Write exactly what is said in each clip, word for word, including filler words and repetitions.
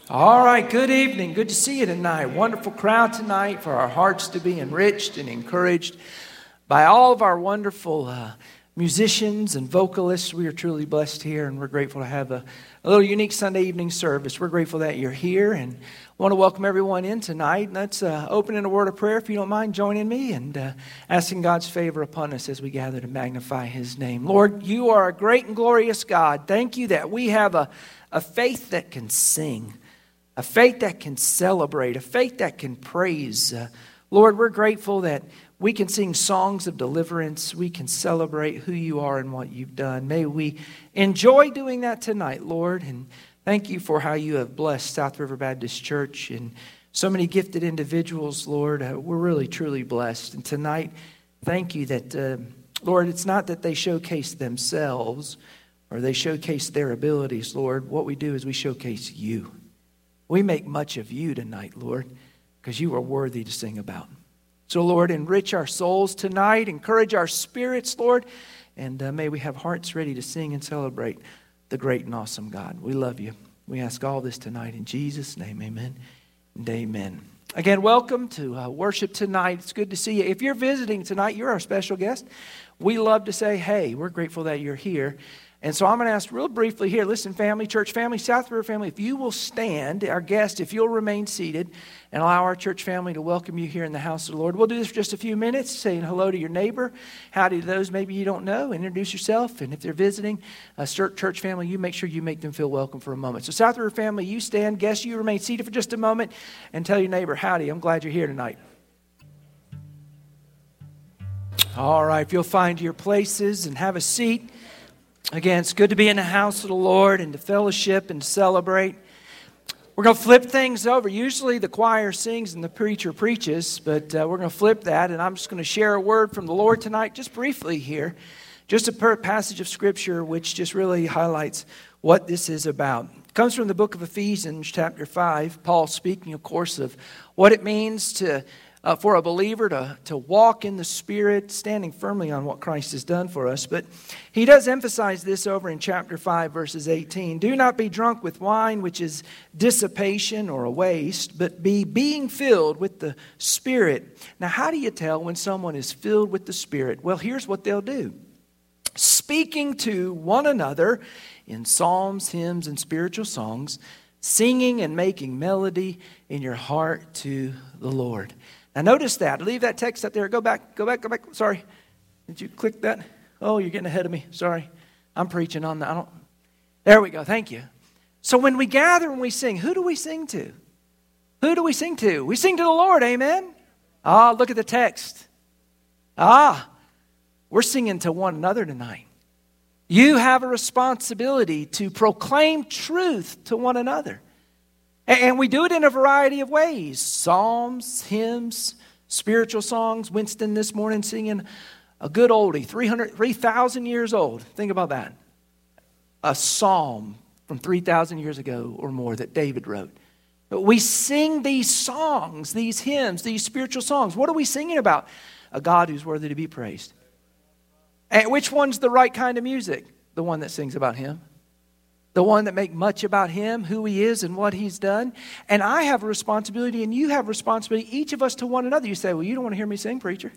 All right, good evening. Good to see you tonight. Wonderful crowd tonight for our hearts to be enriched and encouraged by all of our wonderful uh, musicians and vocalists. We are truly blessed here, and we're grateful to have a, a little unique Sunday evening service. We're grateful that you're here, and want to welcome everyone in tonight. Let's uh, open in a word of prayer, if you don't mind joining me, and uh, asking God's favor upon us as we gather to magnify His name. Lord, you are a great and glorious God. Thank you that we have a, a faith that can sing. A faith that can celebrate, a faith that can praise. Uh, Lord, we're grateful that we can sing songs of deliverance. We can celebrate who you are and what you've done. May we enjoy doing that tonight, Lord. And thank you for how you have blessed South River Baptist Church and so many gifted individuals, Lord. Uh, we're really, truly blessed. And tonight, thank you that, uh, Lord, it's not that they showcase themselves or they showcase their abilities, Lord. What we do is we showcase you. We make much of you tonight, Lord, because you are worthy to sing about. So, Lord, enrich our souls tonight. Encourage our spirits, Lord. And uh, may we have hearts ready to sing and celebrate the great and awesome God. We love you. We ask all this tonight in Jesus' name. Amen and amen. Again, welcome to uh, worship tonight. It's good to see you. If you're visiting tonight, you're our special guest. We love to say, hey, we're grateful that you're here. And so I'm going to ask real briefly here, listen, family, church family, South River family, if you will stand, our guest, if you'll remain seated and allow our church family to welcome you here in the house of the Lord. We'll do this for just a few minutes, saying hello to your neighbor, howdy to those maybe you don't know, introduce yourself. And if they're visiting a church family, you make sure you make them feel welcome for a moment. So South River family, you stand, guest, you remain seated for just a moment and tell your neighbor, howdy, I'm glad you're here tonight. All right, if you'll find your places and have a seat. Again, it's good to be in the house of the Lord and to fellowship and to celebrate. We're going to flip things over. Usually the choir sings and the preacher preaches, but uh, we're going to flip that, and I'm just going to share a word from the Lord tonight, just briefly here. Just a per- passage of Scripture which just really highlights what this is about. It comes from the book of Ephesians, chapter five. Paul speaking, of course, of what it means to Uh, for a believer to, to walk in the Spirit, standing firmly on what Christ has done for us. But he does emphasize this over in chapter five, verses eighteen. Do not be drunk with wine, which is dissipation or a waste, but be being filled with the Spirit. Now, how do you tell when someone is filled with the Spirit? Well, here's what they'll do. Speaking to one another in psalms, hymns, and spiritual songs, singing and making melody in your heart to the Lord. Now notice that. Leave that text up there. Go back, go back, go back. Sorry. Did you click that? Oh, you're getting ahead of me. Sorry. I'm preaching on that. I don't. There we go. Thank you. So when we gather and we sing, who do we sing to? Who do we sing to? We sing to the Lord. Amen. Ah, look at the text. Ah, we're singing to one another tonight. You have a responsibility to proclaim truth to one another. And we do it in a variety of ways. Psalms, hymns, spiritual songs. Winston this morning singing a good oldie, three hundred, three thousand years old. Think about that. A psalm from three thousand years ago or more that David wrote. But we sing these songs, these hymns, these spiritual songs. What are we singing about? A God who's worthy to be praised. And which one's the right kind of music? The one that sings about Him. The one that make much about Him, who He is, and what He's done. And I have a responsibility, and you have a responsibility, each of us to one another. You say, well, you don't want to hear me sing, preacher.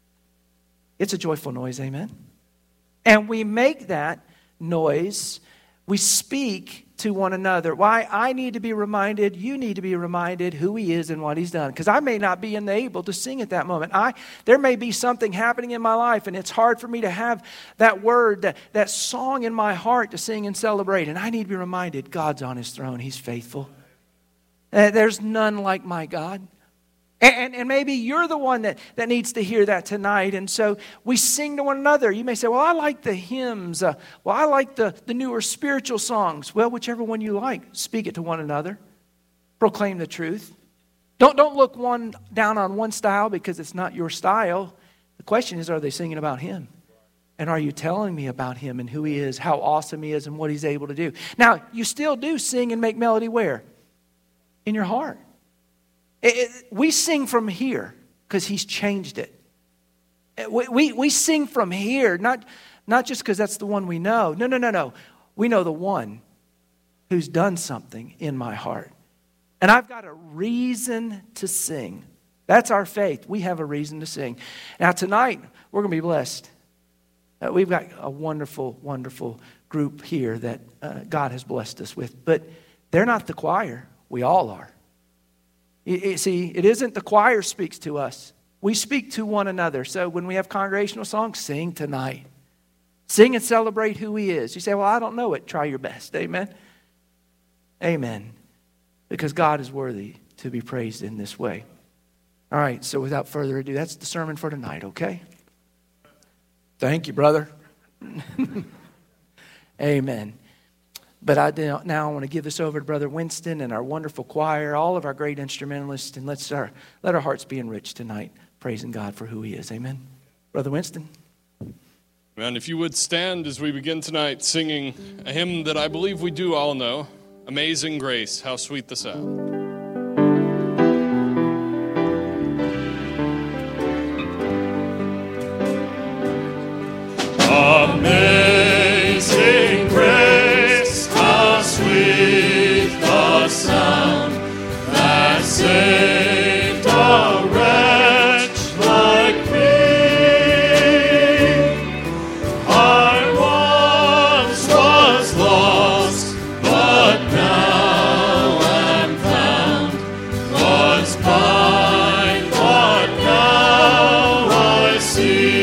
It's a joyful noise, amen? And we make that noise, we speak to one another. Why? I need to be reminded, you need to be reminded who He is and what He's done. Because I may not be able to sing at that moment. I There may be something happening in my life, and it's hard for me to have that word, that, that song in my heart to sing and celebrate. And I need to be reminded, God's on His throne. He's faithful. Uh, there's none like my God. And, and maybe you're the one that, that needs to hear that tonight. And so we sing to one another. You may say, well, I like the hymns. Uh, well, I like the, the newer spiritual songs. Well, whichever one you like, speak it to one another. Proclaim the truth. Don't, don't look one down on one style because it's not your style. The question is, are they singing about Him? And are you telling me about Him and who He is, how awesome He is, and what He's able to do? Now, you still do sing and make melody where? In your heart. It, it, we sing from here because He's changed it. We, we, we sing from here, not, not just because that's the one we know. No, no, no, no. We know the one who's done something in my heart. And I've got a reason to sing. That's our faith. We have a reason to sing. Now tonight, we're going to be blessed. Uh, we've got a wonderful, wonderful group here that uh, God has blessed us with. But they're not the choir. We all are. You, you see, it isn't the choir speaks to us. We speak to one another. So when we have congregational songs, sing tonight. Sing and celebrate who He is. You say, well, I don't know it. Try your best. Amen. Amen. Because God is worthy to be praised in this way. All right, so without further ado, that's the sermon for tonight, okay? Thank you, brother. Amen. But I do, now I want to give this over to Brother Winston and our wonderful choir, all of our great instrumentalists, and let's our, let our hearts be enriched tonight, praising God for who He is. Amen. Brother Winston. And if you would stand as we begin tonight singing a hymn that I believe we do all know, Amazing Grace, How Sweet the Sound. Amazing grace, how sweet the sound that saved a wretch like me. I once was lost, but now am found. Was blind, but now I see.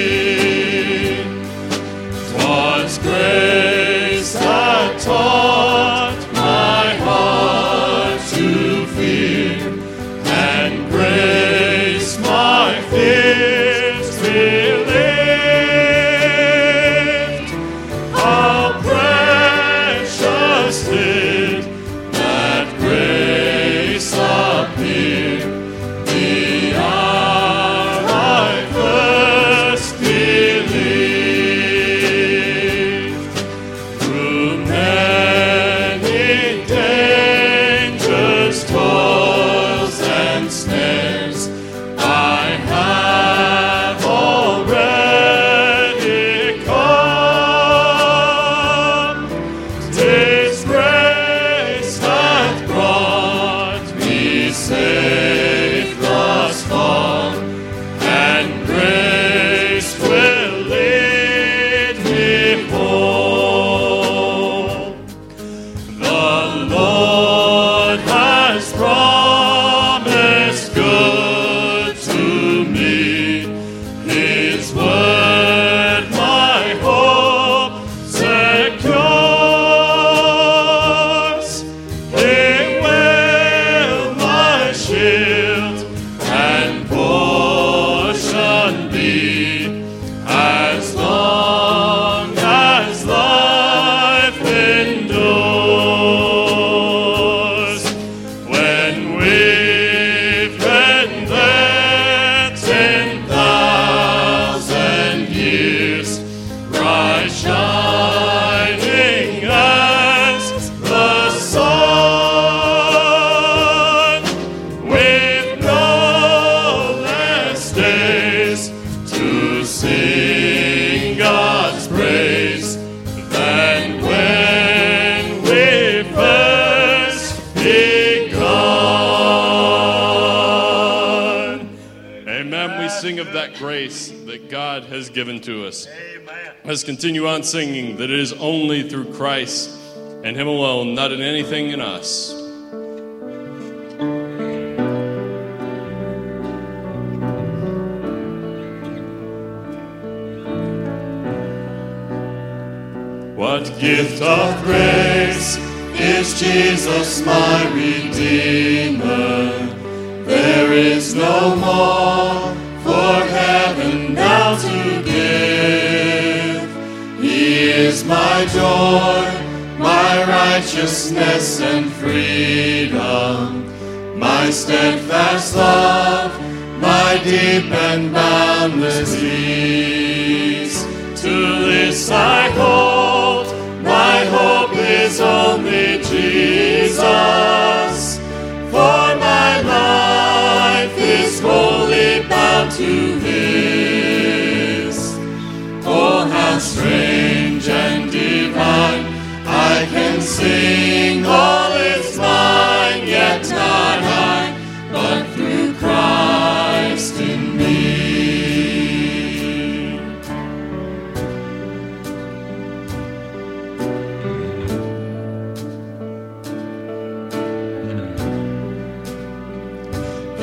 Grace that taught my heart to fear, and grace my fears relieved. How precious did that grace appear the hour I first believed. Toils and snares I have already come. 'Tis grace hath brought me safe thus far, and grace will lead me home. The Lord has promised good to me, His word my hope secures. He will my shield and portion be, as long as life endures. When we've been there ten thousand years, bright shining as the sun, with no less days to sing God's praise than when we first begun. Amen. We sing of that grace that God has given to us. Amen. Let's continue on singing that it is only through Christ and Him alone, not in anything in us. What gift of grace is Jesus my Redeemer? There is no more for heaven now to give. He is my joy, my righteousness and freedom, my steadfast love, my deep and boundless peace. To this I hold, my hope is only Jesus, for my life is wholly bound to His. Oh, how strange and divine, I can sing all is mine, yet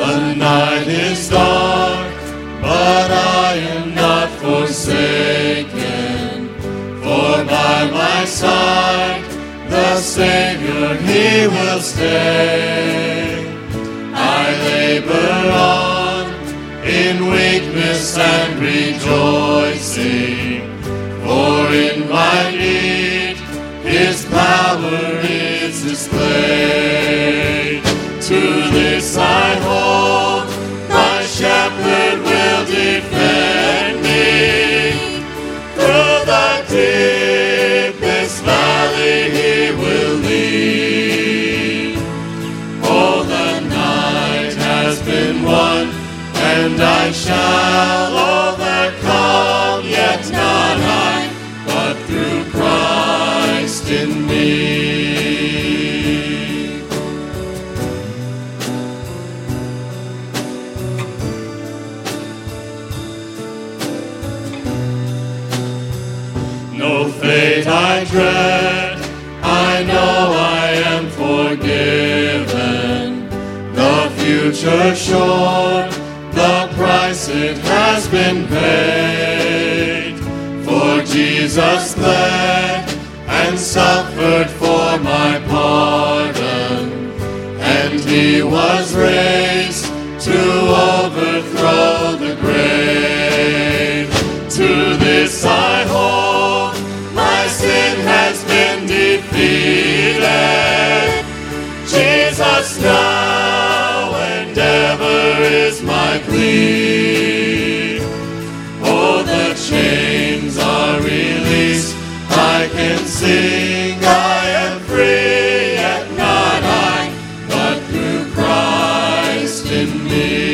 The night is dark, but I am not forsaken. For by my side, the Savior, He will stay. I labor on in weakness and rejoicing, for in my need His power is displayed. To this I hold, my shepherd will defend me. Through the deepest valley He will lead. Oh, the night has been won, and I shall overcome, yet not I, but through Christ in me. No fate I dread, I know I am forgiven. The future sure, the price it has been paid. For Jesus bled and suffered for my pardon, and He was raised to overthrow the grave. To this I hold, my sin has been defeated. Jesus now and ever is my plea. Oh, the chains are released, I can sing, I am free, yet not I, but through Christ in me.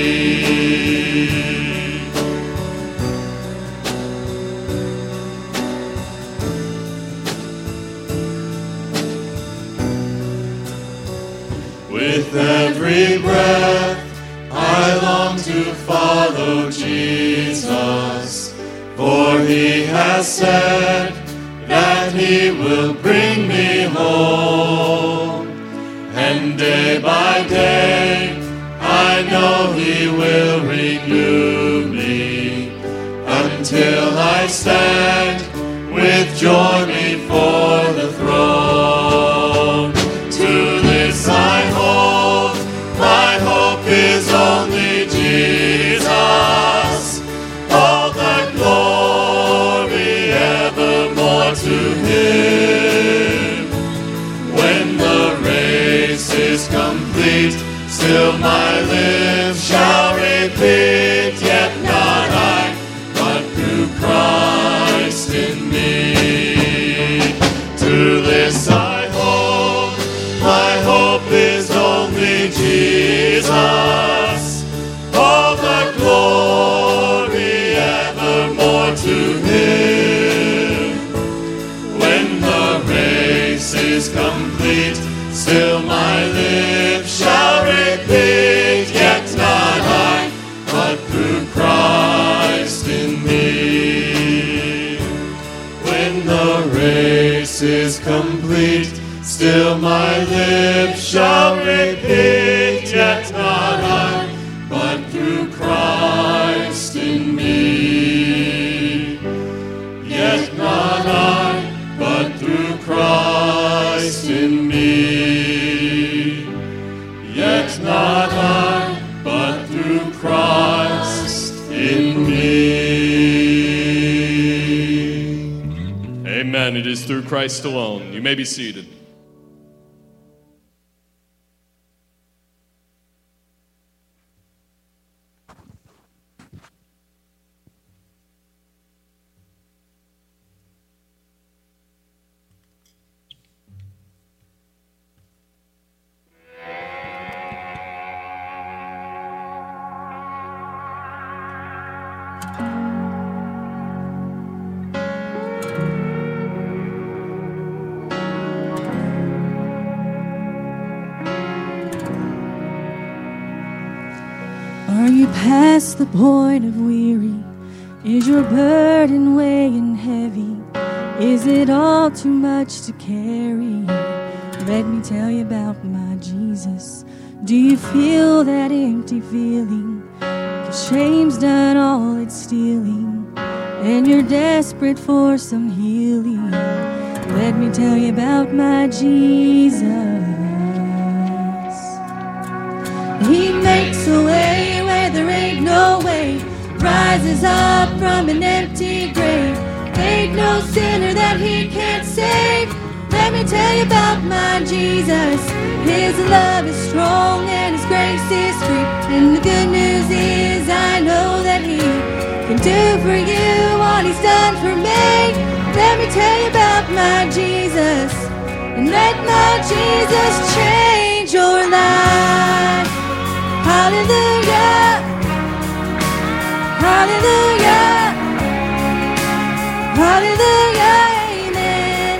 With every breath, I long to follow Jesus, for He has said that He will bring me home. And day by day, I know He will renew me, until I stand with joy before the throne. To this I hold, my hope is only Jesus. All the glory evermore to Him. When the race is complete, still my lips shall repeat, yet not I, but through Christ in me. To this I hold, my hope is only Jesus. All the glory evermore to Him. When the race is complete, still my lips shall repeat, yet not I, but through Christ in me. When the race is complete, still my lips shall repeat, yet not I, but through Christ in me. Yet not I, but through Christ in me. Yet not I, but through Christ in me. Amen. It is through Christ alone. You may be seated. Are you past the point of weary? Is your burden weighing heavy? Is it all too much to carry? Let me tell you about my Jesus. Do you feel that empty feeling? 'Cause shame's done all it's stealing, and you're desperate for some healing. Let me tell you about my Jesus. He makes a way where there ain't no way, rises up from an empty grave. Ain't no sinner that he can't save. Let me tell you about my Jesus. His love is strong and his grace is free. And the good news is I know that he can do for you what he's done for me. Let me tell you about my Jesus, and let my Jesus change your life. Hallelujah, hallelujah, hallelujah, amen.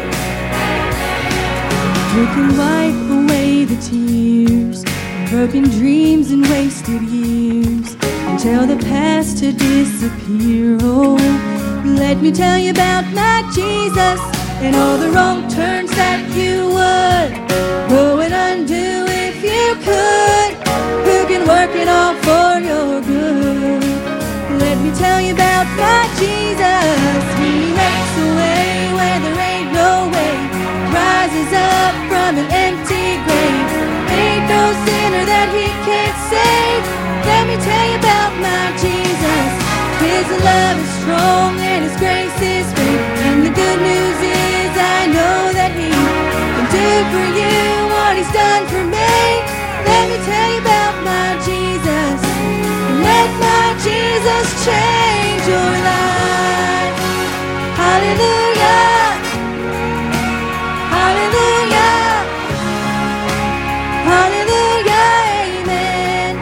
Who can wipe away the tears, broken dreams and wasted years, and tell the past to disappear? Oh, let me tell you about my Jesus, and all the wrong turns that you would go and undo if you could. Who can work it all for your good? Let me tell you about my Jesus. He makes a way where there ain't no way, rises up from an empty grave. Ain't no sinner that he can't save. Let me tell you about my Jesus. His love is strong and his grace is free. And the good news is I know that he can do for you what he's done for me. Let me tell you about my Jesus. Let my Jesus change your life. Hallelujah, hallelujah, hallelujah, amen.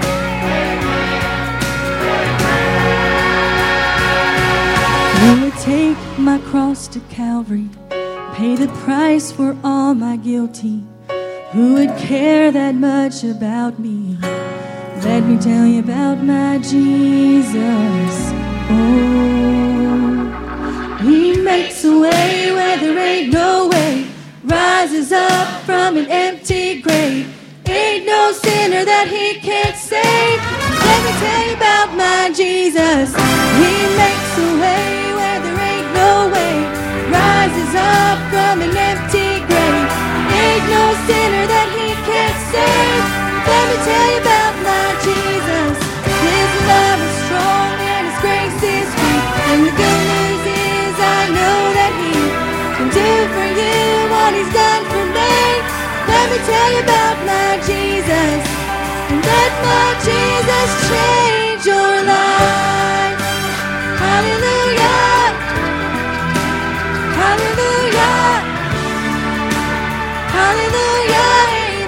Who would take my cross to Calvary, pay the price for all my guilty? Who would care that much about me? Let me tell you about my Jesus. Oh, he makes a way where there ain't no way, rises up from an empty grave. Ain't no sinner that he can't save. Let me tell you about my Jesus. He makes a way where there ain't no way, rises up from an empty grave. Ain't no sinner that he can't save. Let me tell you about my Jesus. His love is strong and his grace is free. And the good news is I know that he can do for you what he's done for me. Let me tell you about my Jesus, and let my Jesus change your life. Hallelujah, hallelujah, hallelujah.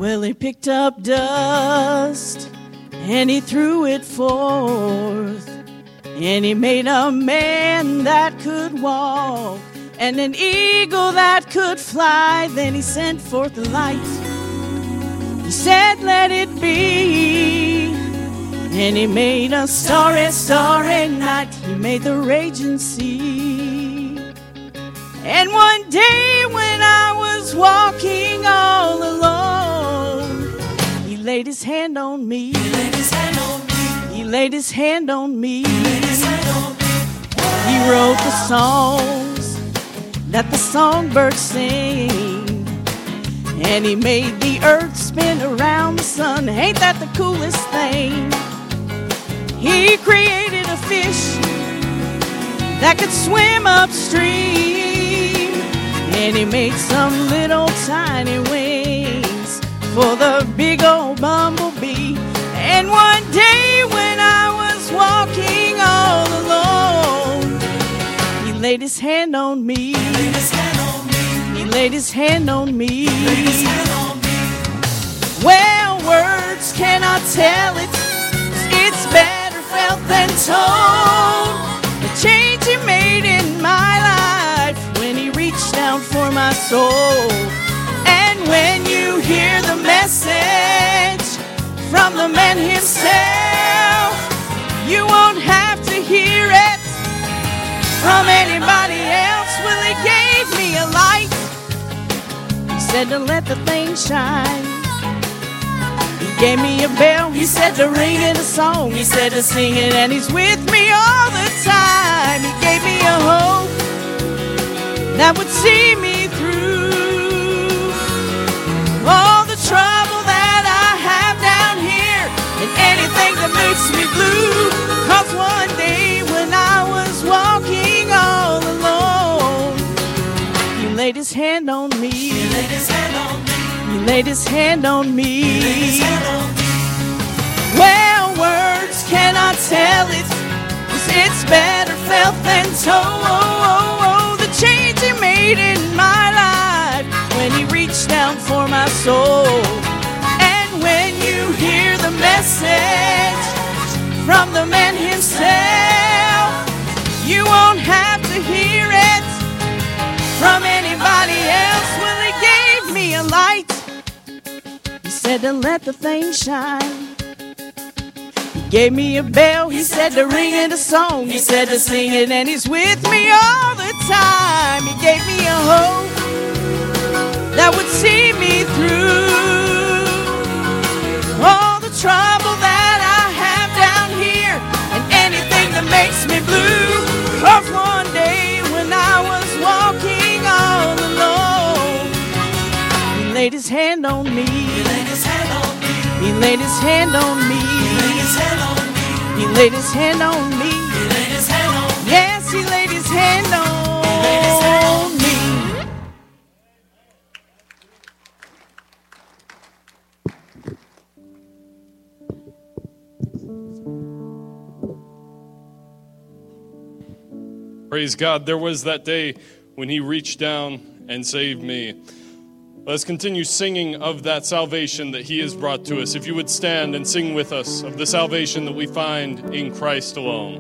Well, he picked up dust and he threw it forth, and he made a man that could walk and an eagle that could fly. Then he sent forth the light. He said, let it be. And he made a starry, starry night. He made the raging sea. And one day when I was walking all alone, he laid his hand on me. He laid his hand on me. He laid his hand on me. He laid his hand on me. He wrote the songs that the songbirds sing, and he made the earth spin around the sun. Ain't that the coolest thing? He created a fish that could swim upstream, and he made some little tiny wings for the big old bumblebee. And one day when I was walking all alone, he laid his hand on me. He laid his hand on me. He laid his hand on me. He laid his hand on me. Well, words cannot tell it. It's better felt than told. The change he made in my life when he reached down for my soul. And when you hear the message from the man himself, you won't have to hear it from anybody else. Well, he gave me a light. He said to let the thing shine. He gave me a bell. He said to ring it a song. He said to sing it, and he's with me all the time. He gave me a hope that would see me through all the trouble that I have down here and anything that makes me blue. 'Cause one day when I was walking all alone, he laid his hand on me. He laid his hand on me. He laid his hand on me. He laid his hand on me. Well, words cannot tell it, 'cause it's better felt than told. The change he made in my life when he reached down for my soul. And when you hear the message from the man himself, you won't have to hear it from anybody else. Well, he gave me a light. He said to let the thing shine. He gave me a bell. He said to ring it a song. He said to sing it, and he's with me all the time. He gave me a hope that would see me through all the trouble that I have down here and anything that makes me blue. 'Cause one day when I was walking all alone, he laid his hand on me. He laid his hand on me. He laid his hand on me. He laid his hand on me. He laid his hand on me. He laid his hand on me. Yes, he laid his hand on me. Praise God. There was that day when he reached down and saved me. Let's continue singing of that salvation that he has brought to us. If you would stand and sing with us of the salvation that we find in Christ alone.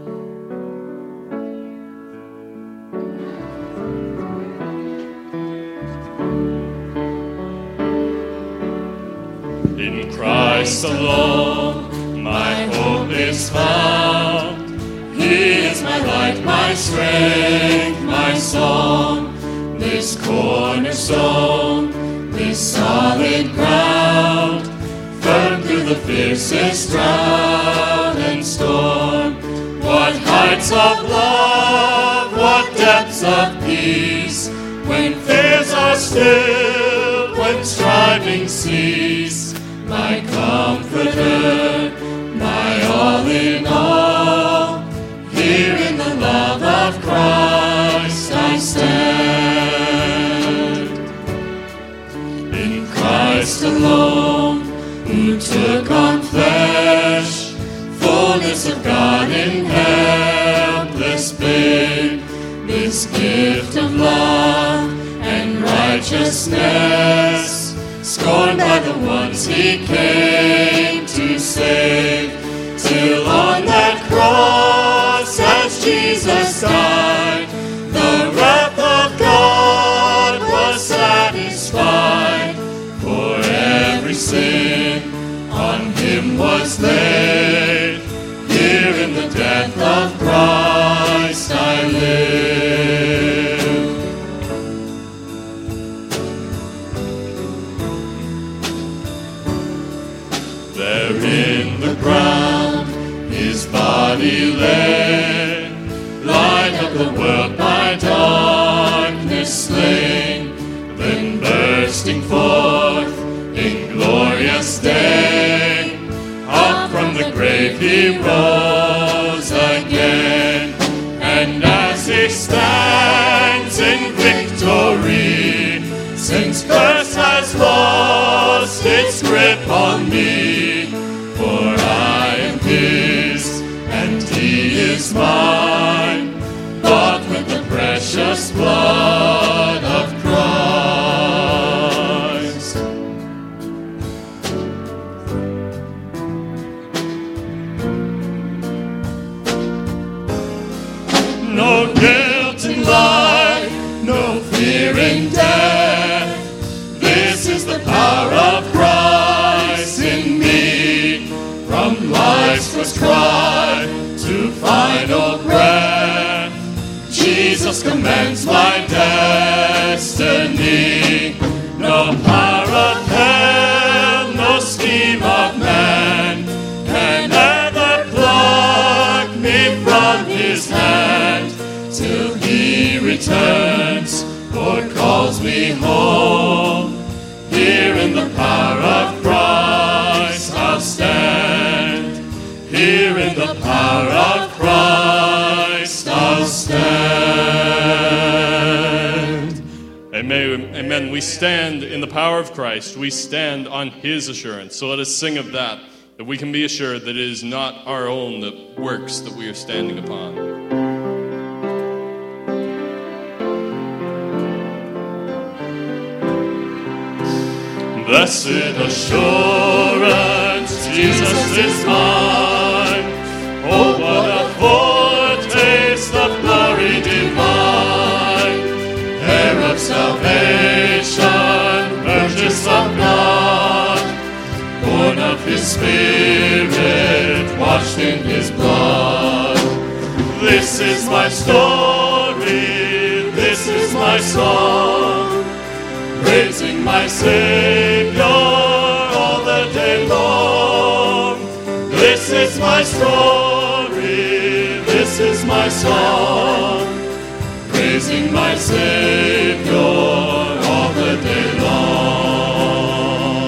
In Christ alone, my hope is found. He is my light, my strength, my song. This cornerstone, this solid ground, firm through the fiercest drought and storm. What heights of love, what depths of peace, when fears are still, when striving cease. My comforter, my all in all, here in the love of Christ I stand. In Christ alone, who took on flesh, fullness of God in helpless babe, this gift of love and righteousness, scorned by the the ones he came to save, till on that cross as Jesus died, the wrath of God was satisfied. For every sin on him was laid, here in the death of Christ I live. There in the ground his body lay, light of the world by darkness slain, then bursting forth in glorious day, up from the grave he rose again. And as he stands in victory, since curse has lost its grip on me, for I am his and he is mine, bought with the precious blood of Christ. No guilt in life, no fear in death, this is the power of Christ in me. From life's first cry to final breath, Jesus commands my destiny. No power of hell, no scheme of man can ever pluck me from his hand, till he returns or calls me home. Here in the power of Christ I'll stand. Here in the power of Christ I'll stand. Amen. Amen. We stand in the power of Christ. We stand on his assurance. So let us sing of that, that we can be assured that it is not our own that works that we are standing upon. Blessed assurance, Jesus is mine. Oh, what a foretaste of glory divine. Heir of salvation, purchase of God, born of his Spirit, washed in his blood. This is my story, this is my song, praising my Savior all the day long. This is my story, this is my song, praising my Savior all the day long.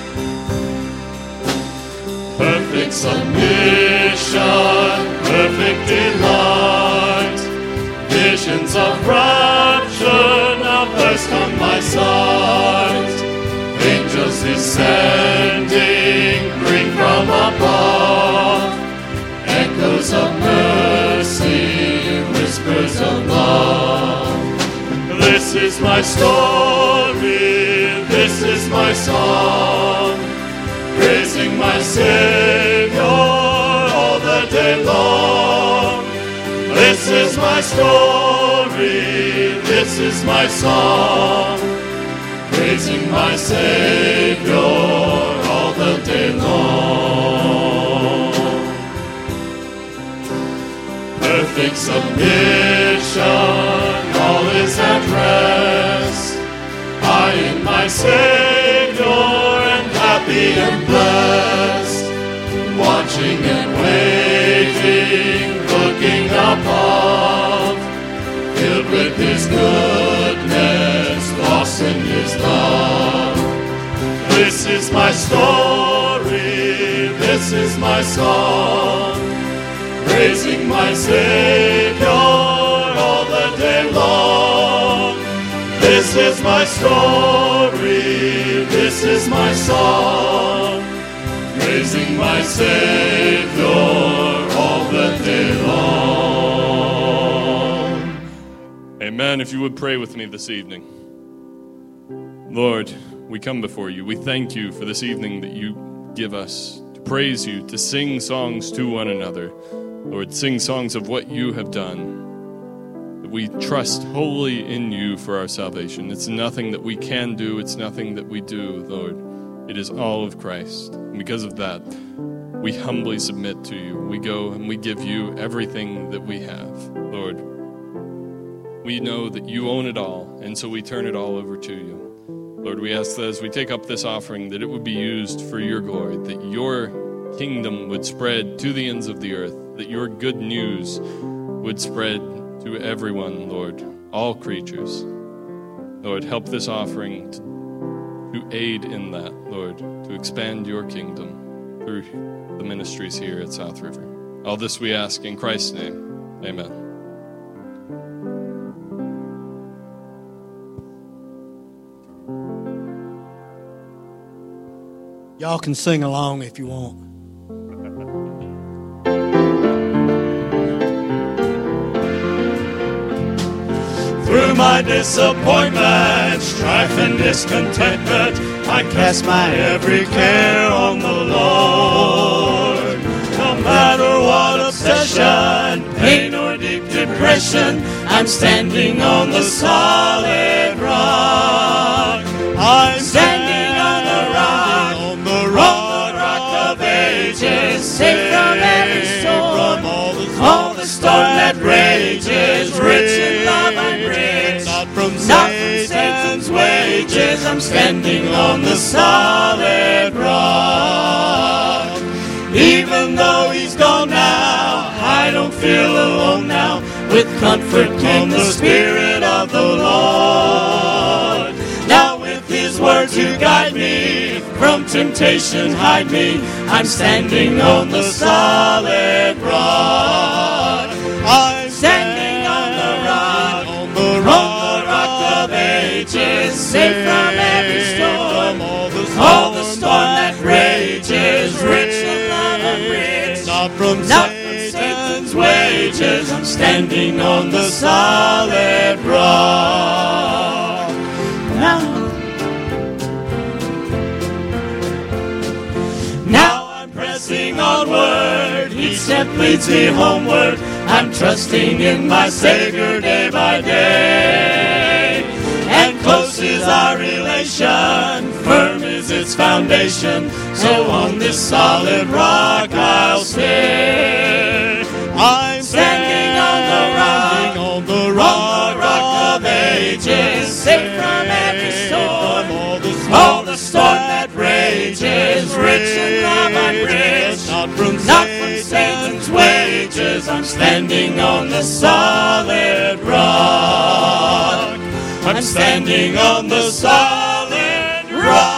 Perfect submission, perfect delight, visions of rapture now burst on my sight. Angels descending bring from above echoes of mercy, whispers of love. This is my story, this is my song, praising my Savior all the day long. This is my story, this is my song, praising my Savior all the day long. Perfect submission, all is at rest. I in my Savior am happy and blessed, watching and waiting, looking above, filled with his goodness, lost in his love. This is my story, this is my song, praising my Savior all the day long. This is my story, this is my song, praising my Savior all the day long. Amen. If you would pray with me this evening. Lord, we come before you. We thank you for this evening that you give us to praise you, to sing songs to one another. Lord, sing songs of what you have done. That we trust wholly in you for our salvation. It's nothing that we can do. It's nothing that we do, Lord. It is all of Christ. And because of that, we humbly submit to you. We go and we give you everything that we have, Lord. We know that you own it all, and so we turn it all over to you. Lord, we ask that as we take up this offering, that it would be used for your glory, that your kingdom would spread to the ends of the earth, that your good news would spread to everyone, Lord, all creatures. Lord, help this offering to, to aid in that, Lord, to expand your kingdom through the ministries here at South River. All this we ask in Christ's name. Amen. Y'all can sing along if you want. Through my disappointment, strife and discontentment, I cast my every care on the Lord. No matter what obsession, pain or deep depression, I'm standing on the solid rock. I'm standing on the rock, on the rock, rock of ages, safe from every storm, all the, all the storm that rages, rich in love I'm rich, not from Satan's wages. I'm standing on the solid rock. Even though he's gone now, I don't feel alone now. With comfort came the Spirit of the Lord. Now with his word to guide me, from temptation hide me, I'm standing on the solid rock. I'm standing on the rock, on the rock, rock of ages, safe from every storm, all the storm, all the storm that rages, rich in love and rich, not from Satan's wages. I'm standing on the solid rock. Now, now I'm pressing onward, each step leads me homeward. I'm trusting in my Savior day by day. And close is our relation, firm is its foundation. So on this solid rock I'll stay. I'm standing on the rock, on the rock, rock of ages, safe from every storm, all the storm, all the storm that rages, rich in love I'm rich, not from Satan's wages. I'm standing on the solid rock. I'm standing on the solid rock.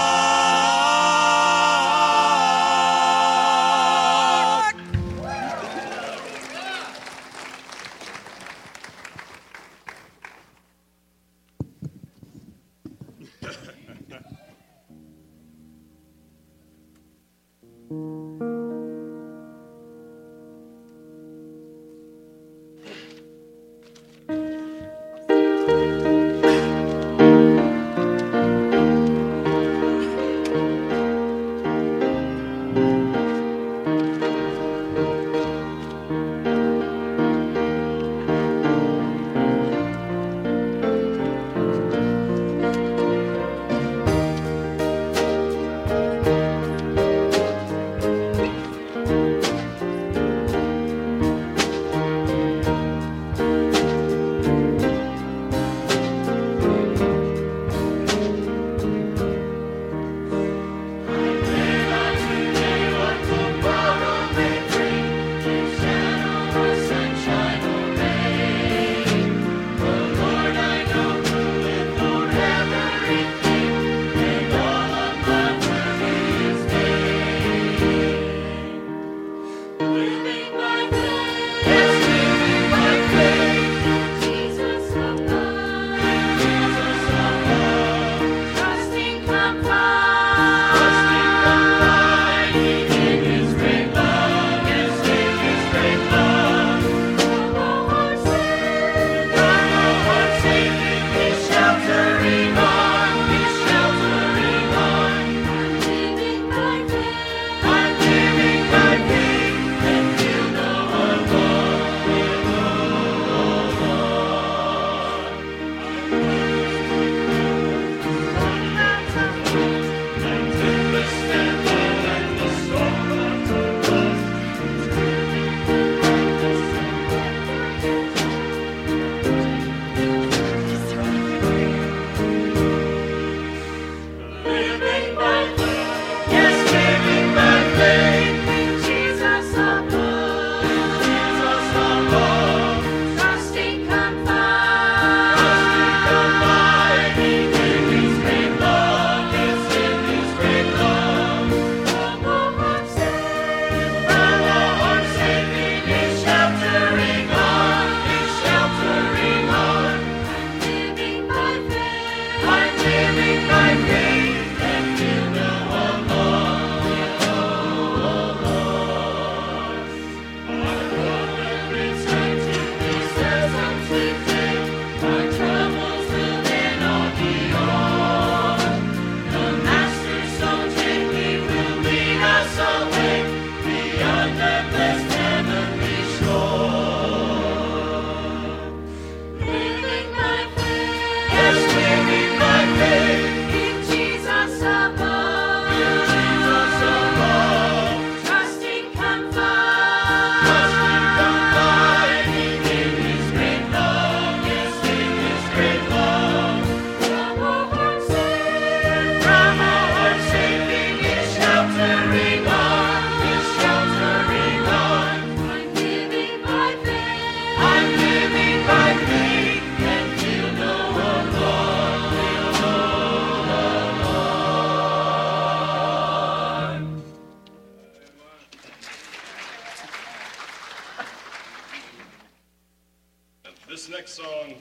next song,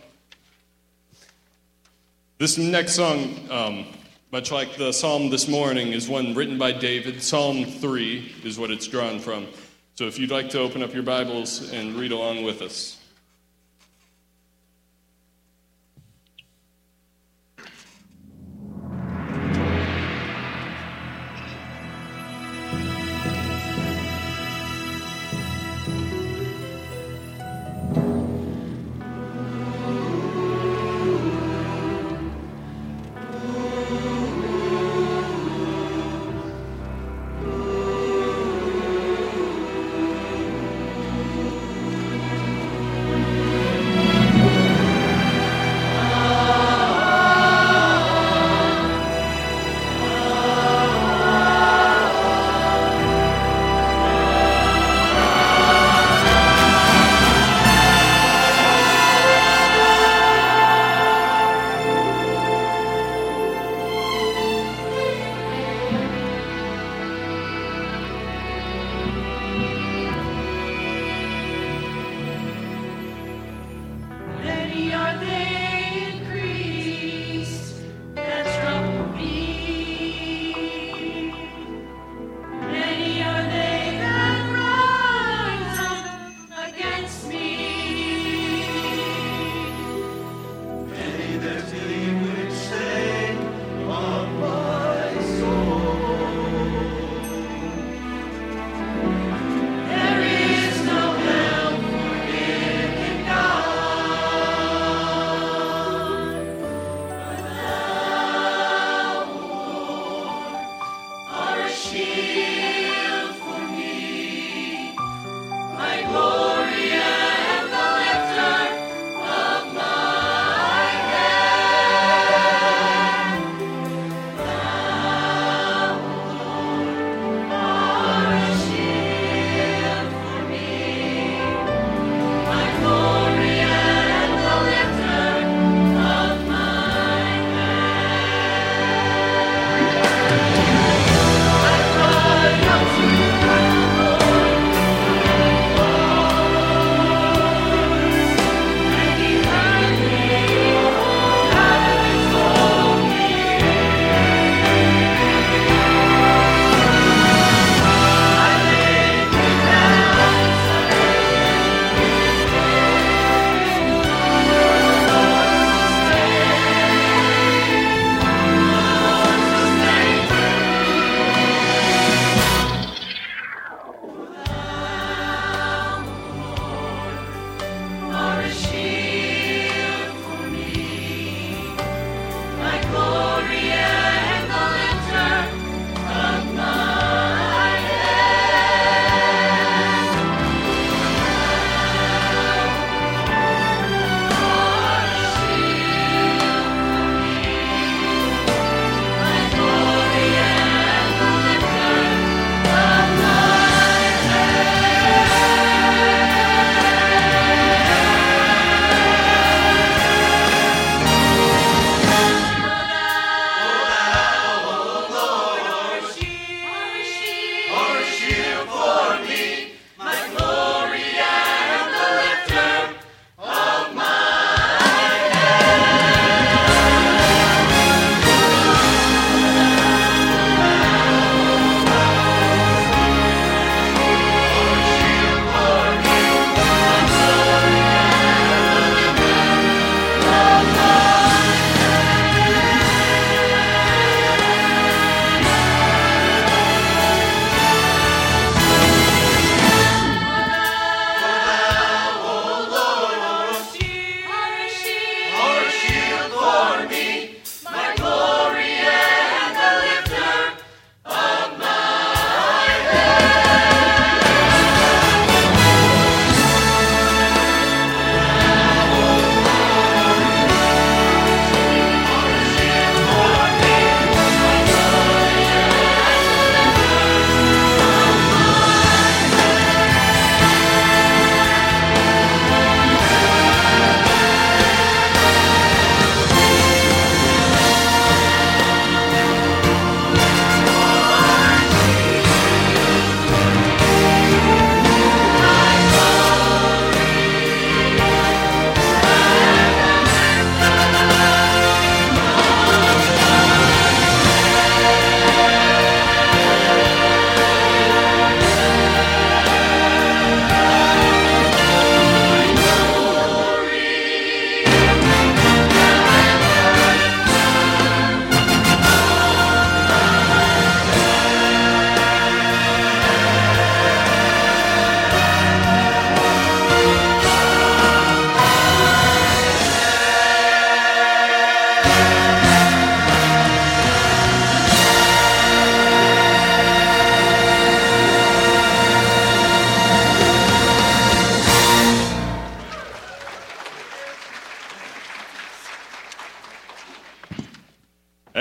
this next song, um, much like the psalm this morning, is one written by David. Psalm three is what it's drawn from. So if you'd like to open up your Bibles and read along with us.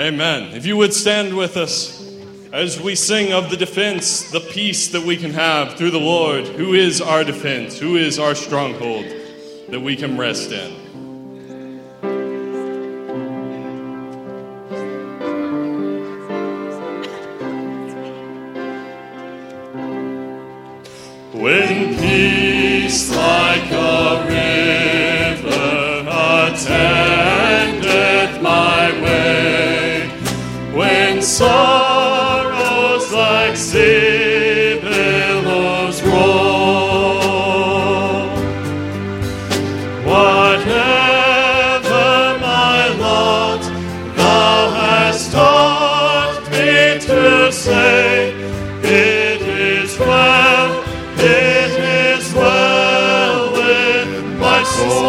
Amen. If you would stand with us as we sing of the defense, the peace that we can have through the Lord, who is our defense, who is our stronghold that we can rest in. When peace like a river attendeth my way, when sorrows like sea billows roll, whatever my lot, thou hast taught me to say, it is well. It is well with my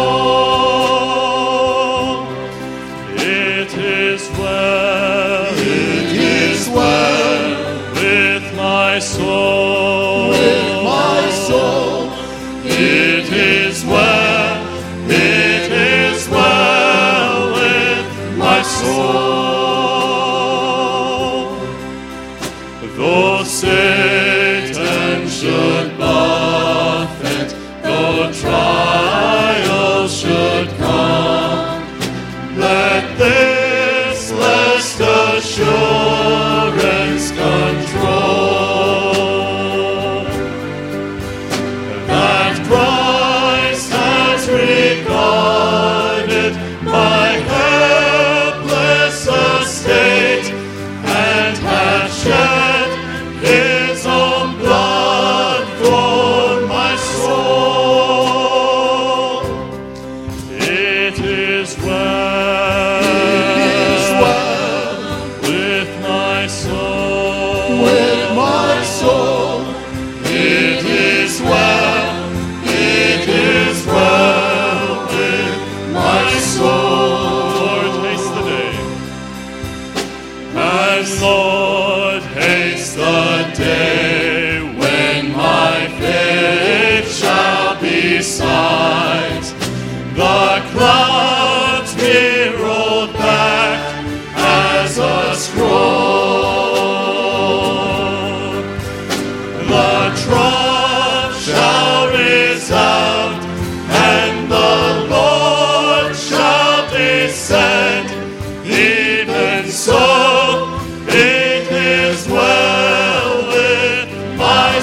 soul. It is well. It is well with my soul. With my soul. It is well. It is well with my soul. Though Satan should trials should come, let this blessed assurance control, that Christ has regarded my helpless estate, and hath shed his own blood for my soul. Lord, haste the day when my faith shall be sight. The clouds be rolled back as a scroll. The trump shall resound, and the Lord shall descend. Even so, it is well with my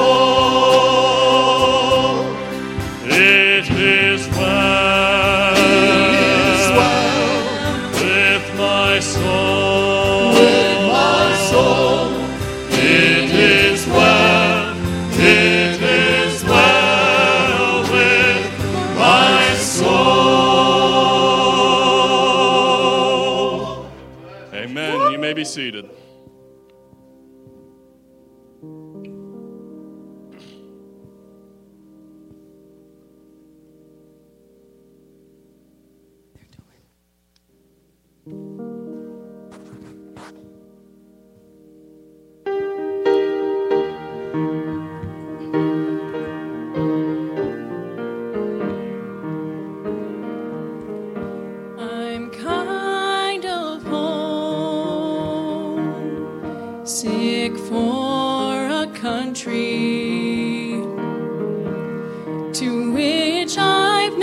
soul. It is well, it is well with my soul. With my soul. It is well, it is well with my soul. Amen. You may be seated. I'm kind of home, sick for a country to which I've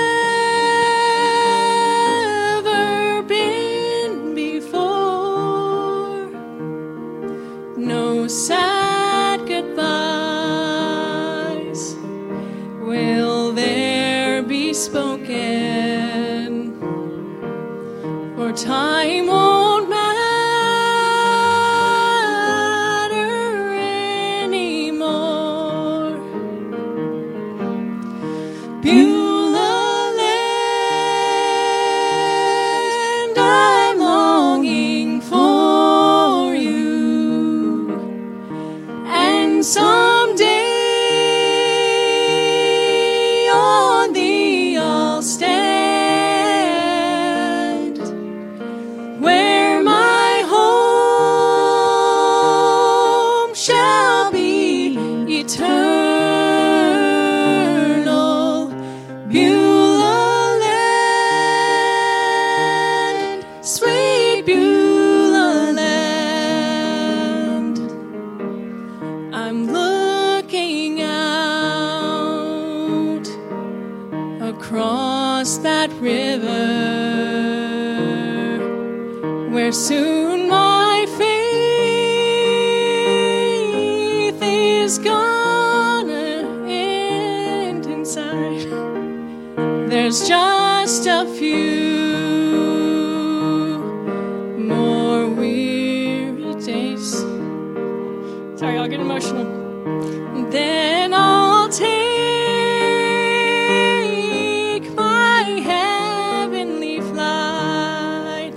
never been before. No sad goodbyes will there be spoken, for time won't matter anymore. Beulah land, I'm longing for you, and someday on thee I'll stand, where my home shall be eternal. Beulah land, sweet Beulah. river where soon my faith is gonna end inside. There's just a few more weary days. Sorry, I'll get emotional. Then I'll take my heavenly flight.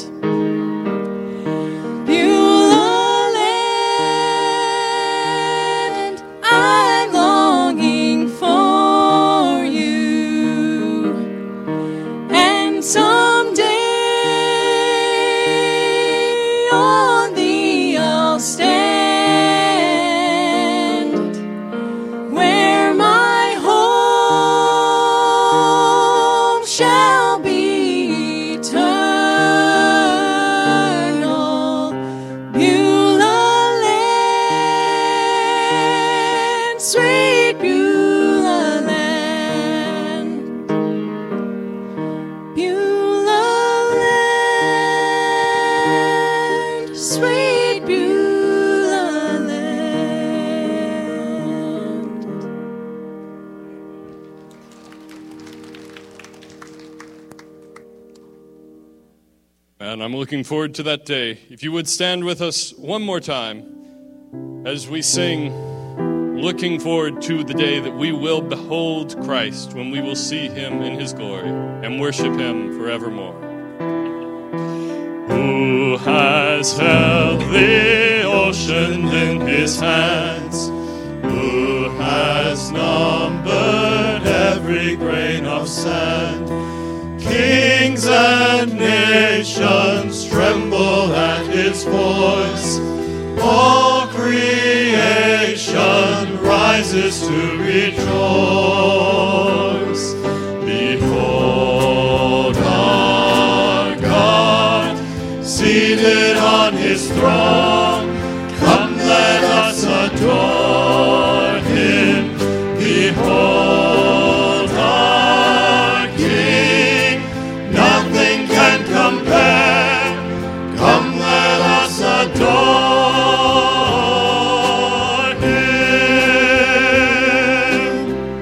Beulah land, I'm longing for you. And someday on thee I'll stand, where my home shall be eternal. Beulah land, sweet Beulah land. Beulah land, sweet Beulah land. And I'm looking forward to that day. If you would stand with us one more time as we sing, looking forward to the day that we will behold Christ, when we will see him in his glory and worship him forevermore. Who has held the ocean in his hands? Who has numbered every grain of sand? Kings and nations tremble at his voice. All creation rises to rejoice. Behold our God, seated on his throne. Come, let us adore him. Behold our King, nothing can compare. Come, let us adore him.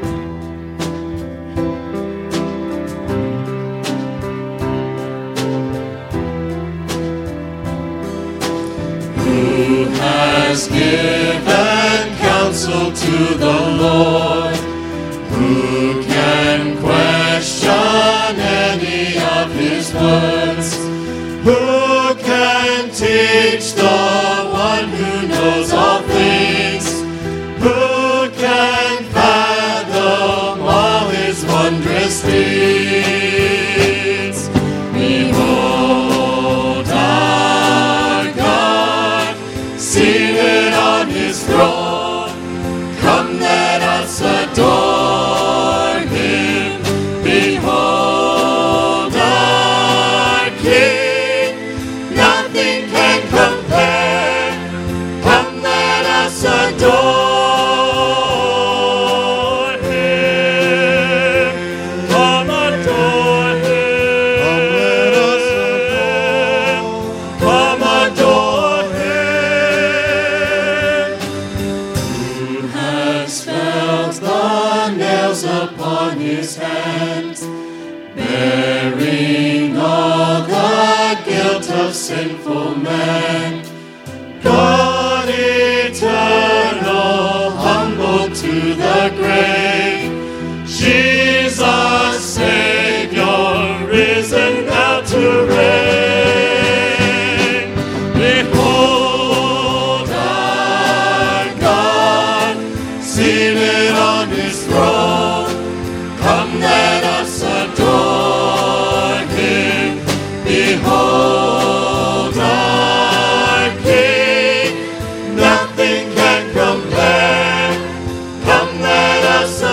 Who has given counsel to the Lord? Who can question any of his words? Who can teach the one who knows all things? Who can fathom all his wondrous deeds? Behold our God, seated on his throne. Come, let us adore him. Behold our King, nothing can compare. Come, let us adore him. Come, adore him. Come, adore him. Who has felt the nails upon his hands, bearing all the guilt of sinful man? God eternal, humbled to the grave, Jesus Savior, risen now to reign. Behold our God, seated on his throne. Come, let us adore him. Behold our King, nothing can compare. Come, let us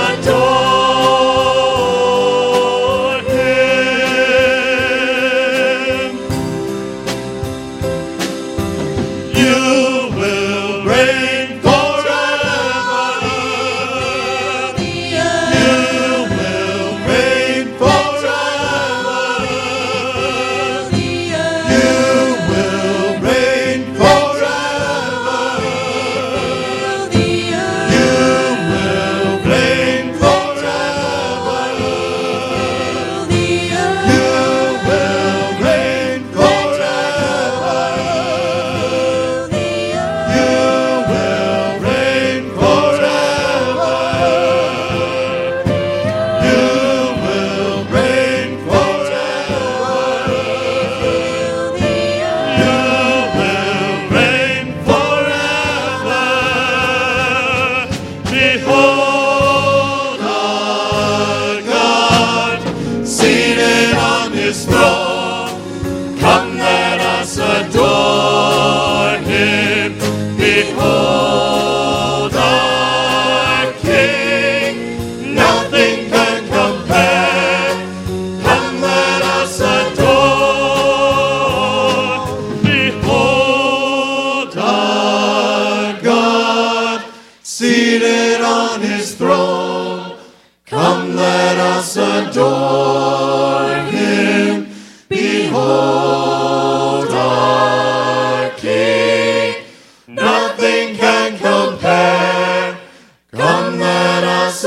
behold our King. Nothing can compare. Come, let us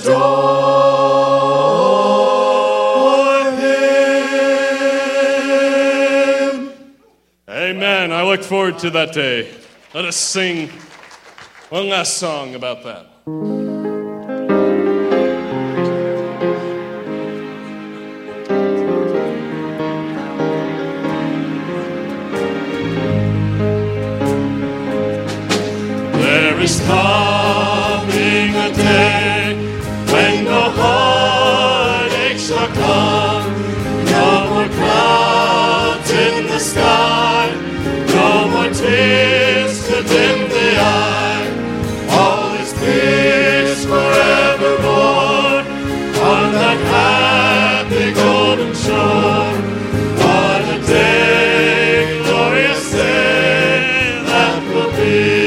adore Him. Amen. I look forward to that day. Let us sing one last song about that. There is coming a day when no heartache shall come, no more clouds in the sky, no more tears to dim the eye. All is peace forevermore on that happy golden shore. What a day, glorious day that will be.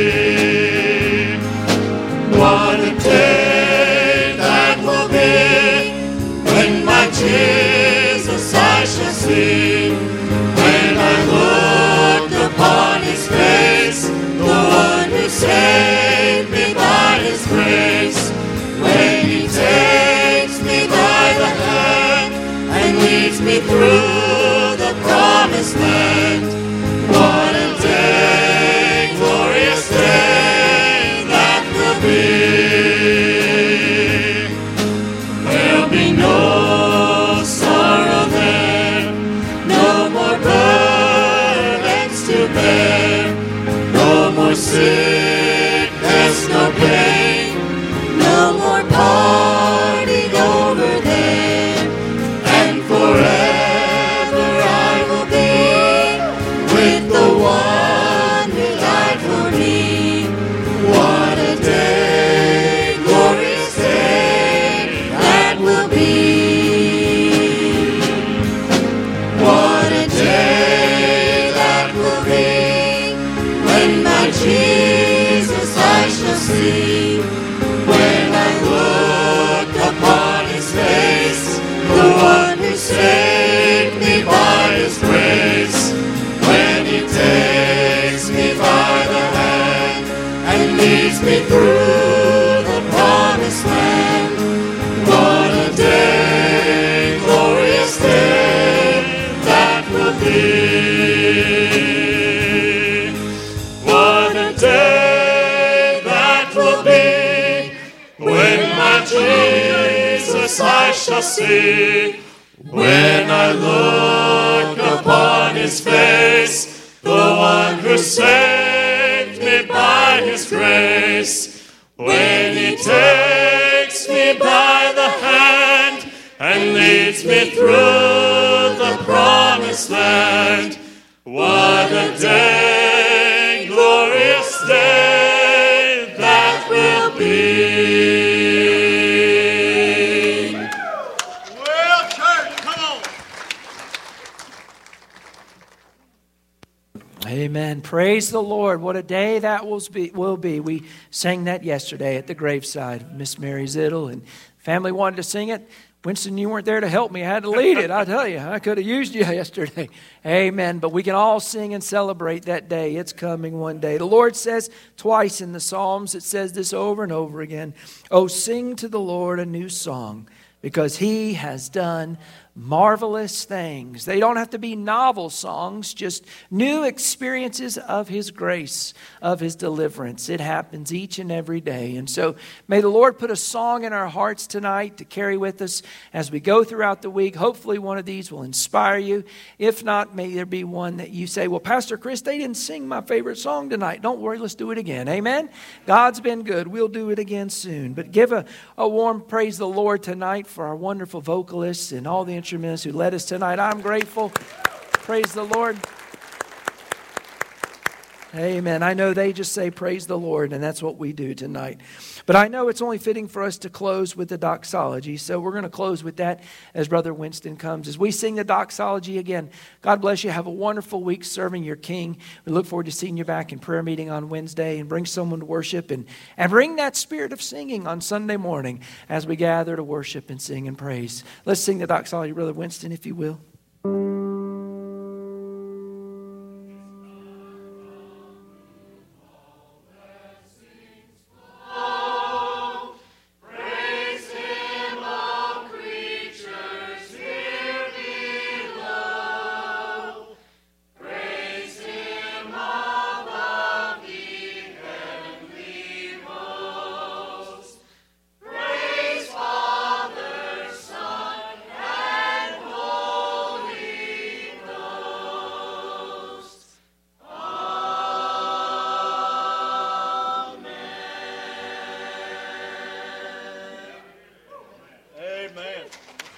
What a day that will be, when my Jesus I shall see. When I look upon His face, the one who saved me by His grace. When He takes me by the hand and leads me through the promised land. What a day, glorious day that will be. There'll be no sorrow there, no more burdens to bear, no more sickness, no pain, no more parting over there, and forever I will be with the one who died for me. What a day, glorious day that will be. What a day that will be, when my Jesus I shall see. When I look upon His face, the one who saved me by His grace. When He takes me by the hand and leads me through the promised land. What a day, glorious day that will be. What a day that will be, when my Jesus I shall see. When I look upon His face, the one who saved me by His grace. When He takes me by the hand and leads me through the promised land. What a day, glorious day that will be. Well, church, come on. Amen. Praise the Lord. What a day that will be. Will be. We sang that yesterday at the graveside of Miss Mary Zittle, and family wanted to sing it. Winston, you weren't there to help me. I had to lead it. I tell you, I could have used you yesterday. Amen. But we can all sing and celebrate that day. It's coming one day. The Lord says twice in the Psalms, it says this over and over again. Oh, sing to the Lord a new song, because He has done marvelous things. They don't have to be novel songs, just new experiences of His grace, of His deliverance. It happens each and every day. And so may the Lord put a song in our hearts tonight to carry with us as we go throughout the week. Hopefully one of these will inspire you. If not, may there be one that you say, well, Pastor Chris, they didn't sing my favorite song tonight. Don't worry, let's do it again. Amen? God's been good. We'll do it again soon. But give a, a warm praise the Lord tonight for our wonderful vocalists and all the instruments who led us tonight. I'm grateful. Praise the Lord. Amen. I know they just say praise the Lord, and that's what we do tonight. But I know it's only fitting for us to close with the doxology, so we're going to close with that as Brother Winston comes. As we sing the doxology again, God bless you. Have a wonderful week serving your King. We look forward to seeing you back in prayer meeting on Wednesday, and bring someone to worship, and, and bring that spirit of singing on Sunday morning as we gather to worship and sing and praise. Let's sing the doxology, Brother Winston, if you will.